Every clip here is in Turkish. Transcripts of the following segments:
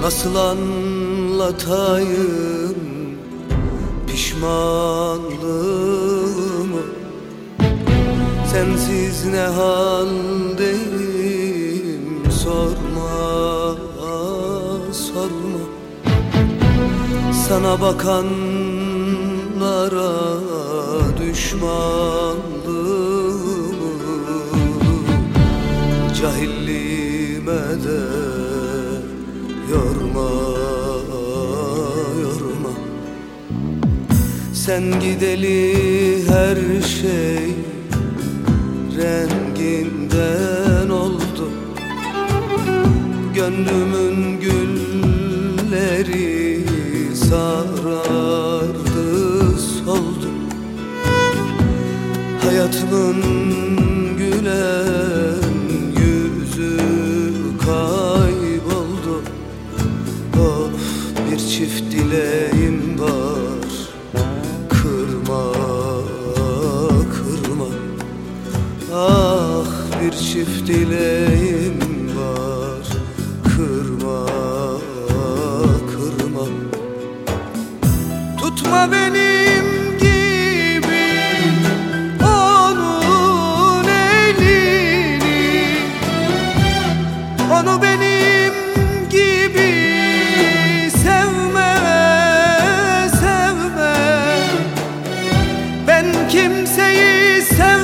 Nasıl anlatayım pişmanlığımı? Sensiz ne haldeyim sorma, sorma. Sana bakanlara düşmanlığımı, cahilliğime de yorma, yorma. Sen gideli her şey renginden oldu. Gönlümün gülleri sarardı, soldu. Hayatımın gülen yüzü kayboldu. Of, bir çift dileğim var, kırma, kırma. Ah, bir çift dileğim var, kırma, kırma. Tutma benim gibi onun elini, onu benim gibi sevme, sevme. Ben kimseyi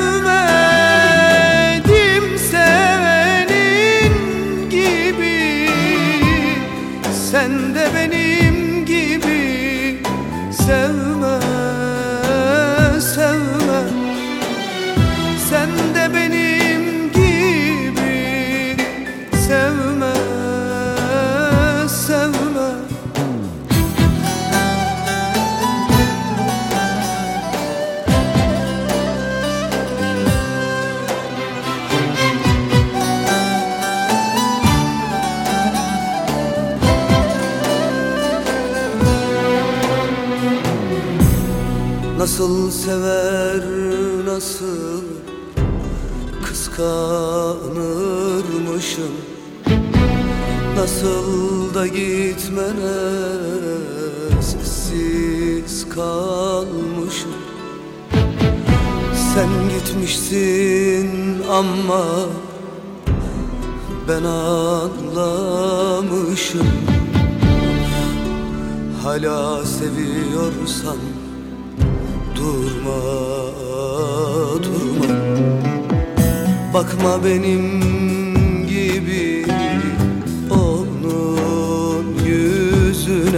sevmedim senin gibi. Sen de benim gibi sevme, sevme. Sen de benim gibi sevme, sevme. Nasıl sever, nasıl kıskanırmışım. Nasıl da gitmene sessiz kalmışım. Sen gitmişsin ama ben anlamışım. Hala seviyorsan durma, durma. Bakma benim gibi onun yüzüne.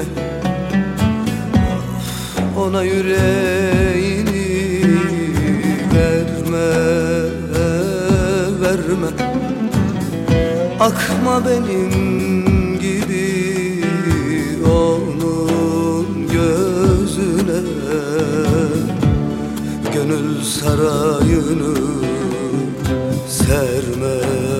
Ona yüreğini verme, verme. Akma benim gibi onun gözüne. Gönül sarayını serme,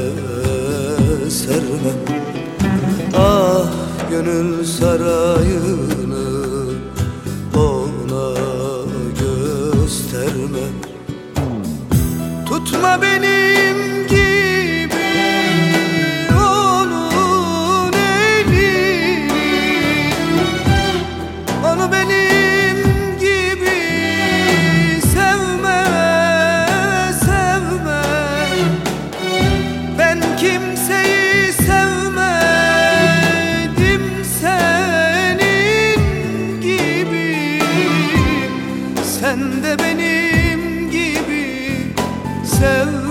serme. Ah, gönül sarayını ona gösterme. Tutma benim gibi onun elini, onu benim gibi sevme, sevme. Ben kimseyi sevmedim senin gibi. Sen de benim gibi sev.